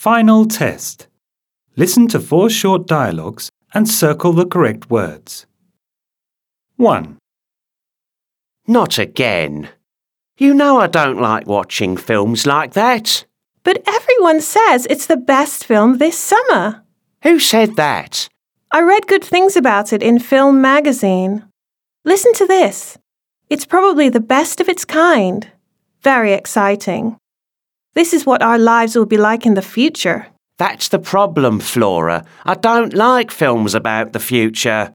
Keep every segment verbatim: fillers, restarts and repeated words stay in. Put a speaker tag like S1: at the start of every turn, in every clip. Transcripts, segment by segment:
S1: Final test. Listen to four short dialogues and circle the correct words. one.
S2: Not again. You know I don't like watching films like that.
S3: But everyone says it's the best film this summer.
S2: Who said that?
S3: I read good things about it in Film Magazine. Listen to this. It's probably the best of its kind. Very exciting. This is what our lives will be like in the future.
S2: That's the problem, Flora. I don't like films about the future.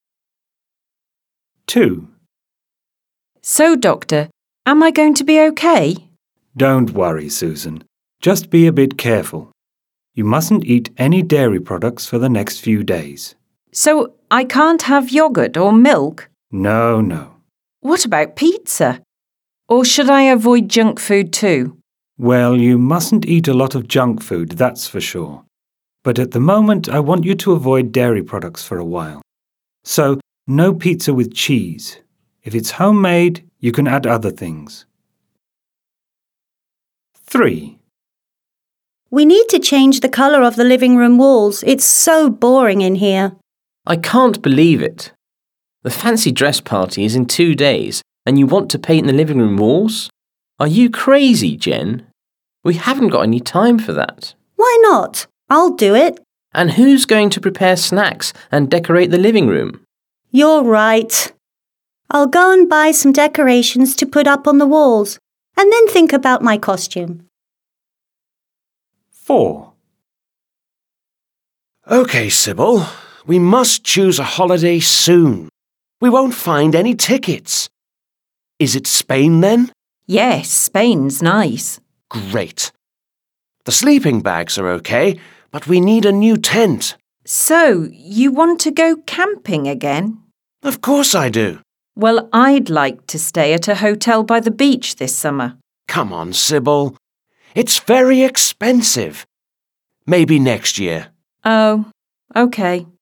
S1: two.
S4: So, Doctor, am I going to be okay?
S1: Don't worry, Susan. Just be a bit careful. You mustn't eat any dairy products for the next few days.
S4: So, I can't have yoghurt or milk?
S1: No, no.
S4: What about pizza? Or should I avoid junk food too?
S1: Well, you mustn't eat a lot of junk food, that's for sure. But at the moment, I want you to avoid dairy products for a while. So, no pizza with cheese. If it's homemade, you can add other things. three.
S5: We need to change the colour of the living room walls. It's so boring in here.
S6: I can't believe it. The fancy dress party is in two days and you want to paint the living room walls? Are you crazy, Jen? We haven't got any time for that.
S5: Why not? I'll do it.
S6: And who's going to prepare snacks and decorate the living room?
S5: You're right. I'll go and buy some decorations to put up on the walls and then think about my costume.
S1: four.
S2: OK, Sybil. We must choose a holiday soon. We won't find any tickets. Is it Spain then?
S4: Yes, Spain's nice.
S2: Great. The sleeping bags are OK, but we need a new tent.
S4: So, you want to go camping again?
S2: Of course I do.
S4: Well, I'd like to stay at a hotel by the beach this summer.
S2: Come on, Sybil. It's very expensive. Maybe next year.
S4: Oh, OK.